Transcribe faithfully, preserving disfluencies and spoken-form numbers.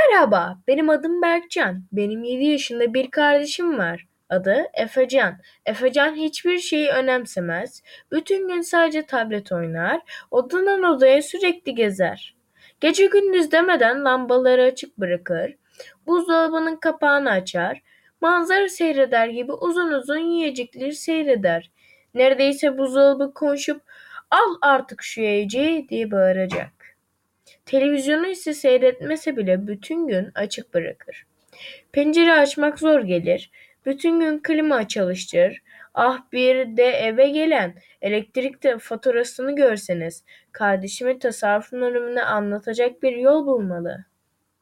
Merhaba, benim adım Berkcan. Benim yedi yaşında bir kardeşim var. Adı Efecan. Efecan hiçbir şeyi önemsemez. Bütün gün sadece tablet oynar, odadan odaya sürekli gezer. Gece gündüz demeden lambaları açık bırakır, buzdolabının kapağını açar, manzara seyreder gibi uzun uzun yiyecekleri seyreder. Neredeyse buzdolabı konuşup "Al artık şu yiyeceği" diye bağıracak. Televizyonu ise seyretmese bile bütün gün açık bırakır. Pencere açmak zor gelir. Bütün gün klima çalıştırır. Ah bir de eve gelen elektrik de faturasını görseniz. Kardeşime tasarrufun önemini anlatacak bir yol bulmalı.